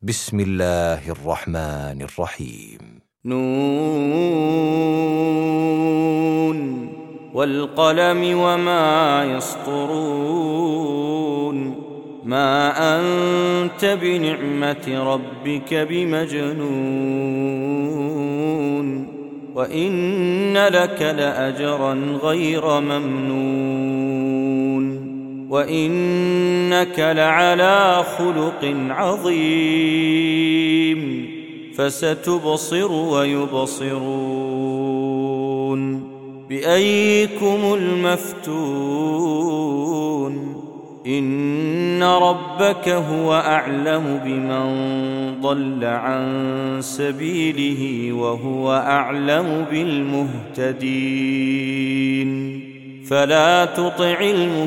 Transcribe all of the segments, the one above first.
بسم الله الرحمن الرحيم. نون والقلم وما يسطرون ما أنت بنعمة ربك بمجنون وإن لك لأجرا غير ممنون وإنك لعلى خلق عظيم فستبصر ويبصرون بأيكم المفتون إن ربك هو أعلم بمن ضل عن سبيله وهو أعلم بالمهتدين فلا تطع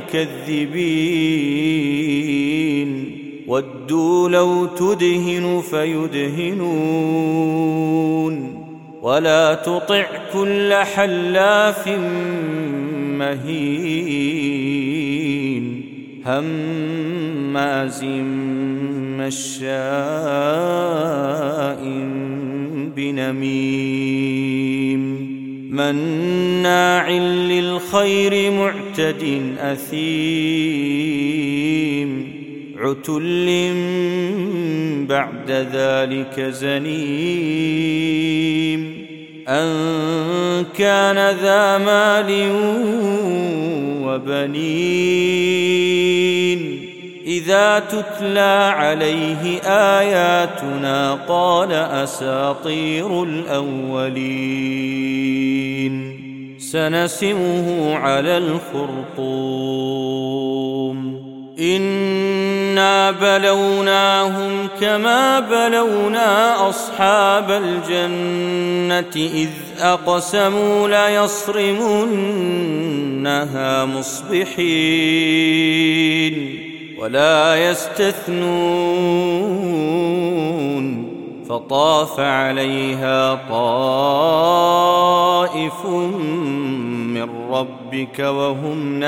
المكذبين ودوا لو تدهن فيدهنون ولا تطع كل حلاف مهين هماز مشاء بنميم مناع للخير معتد أثيم عتل بعد ذلك زنيم أن كان ذا مال وبنين إذا تتلى عليه آياتنا قال أساطير الأولين سنسمه على الخرطوم إنا بلوناهم كما بلونا أصحاب الجنة إذ أقسموا ليصرمنها مصبحين ولا يستثنون فطاف عليها طائف من ربك وهم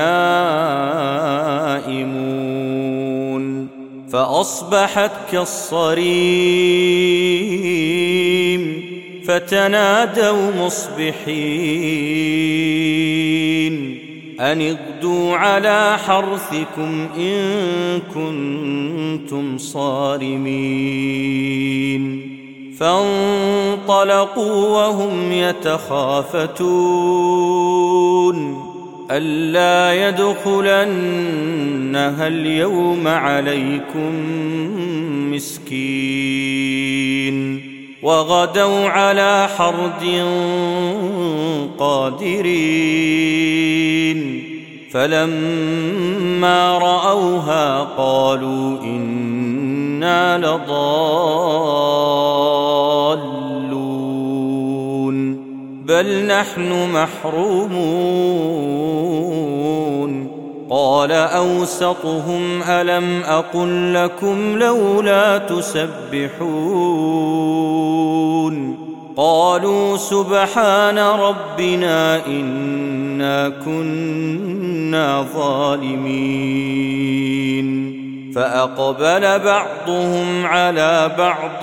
نائمون فأصبحت كالصريم فتنادوا مصبحين أن اغدوا على حرثكم إن كنتم صارمين فانطلقوا وهم يتخافتون ألا يدخلنها اليوم عليكم مسكين وغدوا على حرد قادرين فلما رأوها قالوا إنا لضالون بل نحن محرومون قال أوسطهم ألم أقل لكم لولا تسبحون قالوا سبحان ربنا إنا كنا ظالمين فأقبل بعضهم على بعض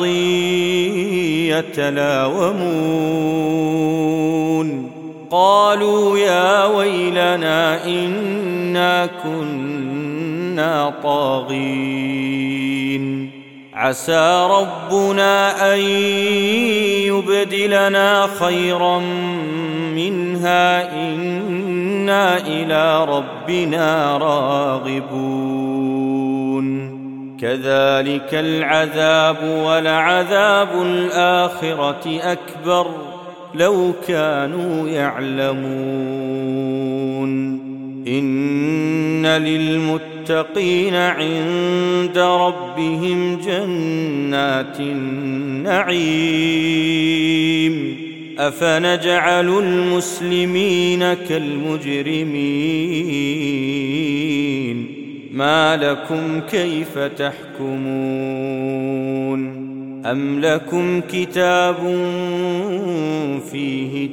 يتلاومون قالوا يا ويلنا إنا كنا طاغين عسى ربنا أن يبدلنا خيرا منها إنا إلى ربنا راغبون كذلك العذاب ولعذاب الآخرة أكبر لو كانوا يعلمون إن للمتقين عند ربهم جنات النعيم أفنجعل المسلمين كالمجرمين ما لكم كيف تحكمون أم لكم كتاب فيه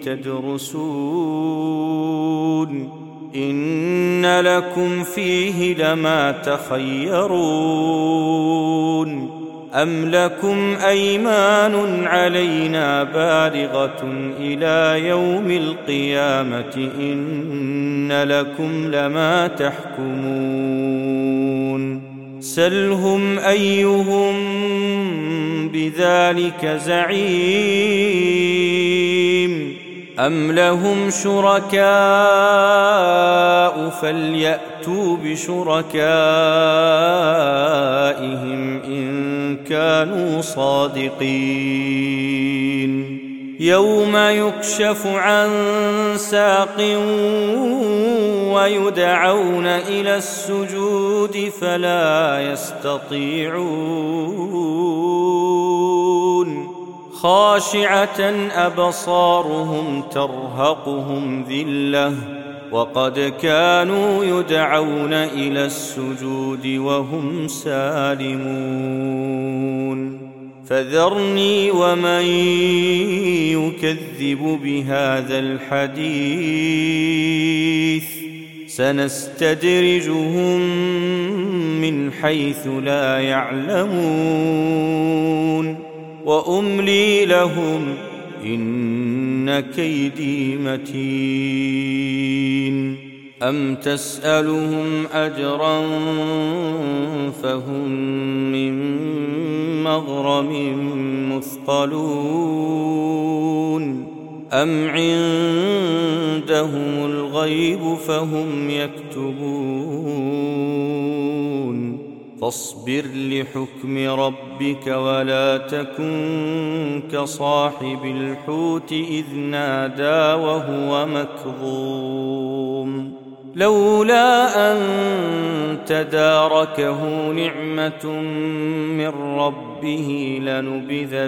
تدرسون إن لكم فيه لما تخيرون أم لكم أيمان علينا بالغة إلى يوم القيامة إن لكم لما تحكمون سلهم أيهم بذلك زعيم أم لهم شركاء فليأتوا بشركائهم إن كانوا صادقين يوم يكشف عن ساق ويدعون إلى السجود فلا يستطيعون خاشعة أبصارهم ترهقهم ذلة وقد كانوا يدعون إلى السجود وهم سالمون فذرني ومن يكذب بهذا الحديث سنستدرجهم من حيث لا يعلمون وأملي لهم إن كيدي متين أم تسألهم أجرا فهم من مغرم مثقلون أم عندهم الغيب فهم يكتبون فاصبر لحكم ربك ولا تكن كصاحب الحوت إذ نادى وهو مكظوم لولا أن تداركه نعمة من ربه لنبذ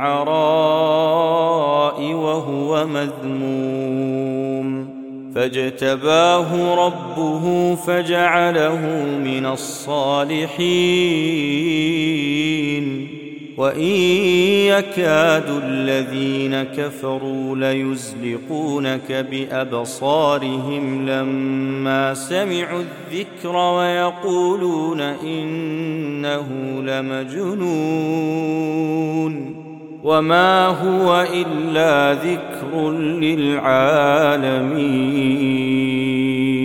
بالعراء وهو مذموم فاجتباه ربه فجعله من الصالحين وإن يكاد الذين كفروا ليزلقونك بأبصارهم لما سمعوا الذكر ويقولون إنه لمجنون وما هو إلا ذكر للعالمين